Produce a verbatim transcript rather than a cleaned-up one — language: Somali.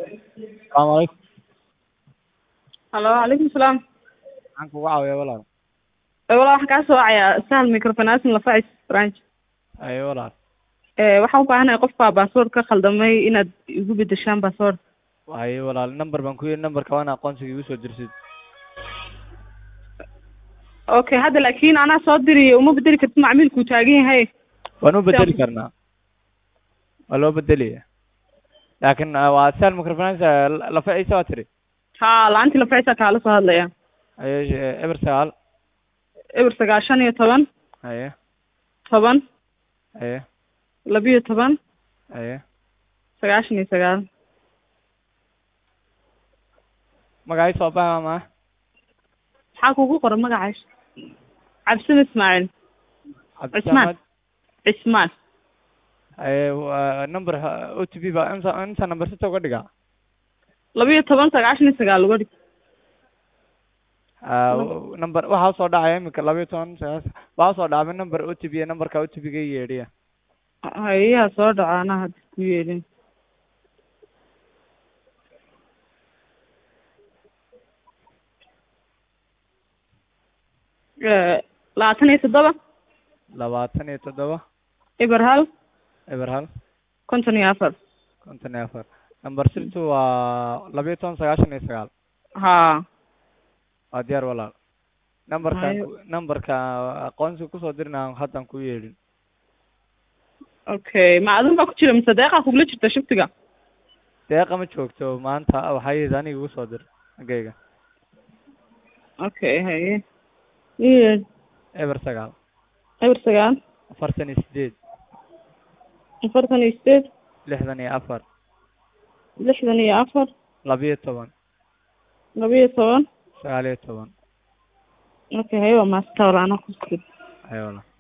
السلام عليكم. Halo, calaykum salaam. Maxaan kugu caawiyaa walaal? Ee walaal waxaan kaa soo wacayaa sahal microfinance lafacis branch. Ayo walaal. Ee waxaan u baahanahay qofka password ka khaldamay inaad igu bedeshaan password. Ayo walaal, number baan ku yiri, numberka waan aqoonsiga igu soo dirsid. Okay, hadda laakiin anaa soo diriyo uma bedeli kartid macmiilku taagan yahay. Waan u bedeli karnaa. Waa loo bedeliyaa. Laakiin ah, waa sahal microfinance lafacis waa tiri. Haa, laantii lafacis kaala soo hadlaya. Ayo eber sagaal. Eber sagaashan iyo toban. Ayo. Toban. Ayo. Labiyo toban. Ayo. Sagaashan iyo sagaal. Magacay soo baa ma? Maxaa kugu qoran magacaas? Cabsin Ismail. Cismaan. Cismaan. Ayo number O T P ba inta inta number sita uga dhigaa. Labiyo toban sagaashan iyo sagaal uga dhig. Ah number waxa soo dhacay imika labiyo toban sagaashan waxa soo dhacay number O T P numberka O T P ga yeedhiya. Hayaa soo dhacaana hadda ku yeelin. ee labaatan iyo toddoba. labaatan iyo toddoba. Eber hal. Eber hal. konton iyo afar. konton iyo afar. Number sirtu waa labiyo toban sagaashan iyo sagaal. Haa. Waa diyaar walaal. Numberka numberka aqoonsi ku soo dirnaa hadan ku yeelin. Okay, ma adun baa ku jira mise deeqa kugula jirta shiftiga? Deeqa ma joogto maanta waxay aniga ugu soo dir agayga. Okay, haye. Ee Eber sagaal. eber sagaal. afartan iyo sideed. afartan iyo sideed. lixdan iyo afar. lixdan iyo afar. labiyo toban. labiyo toban. sagaal iyo toban. Okay, haye waa maasta walaana ku sii. Haye walaal.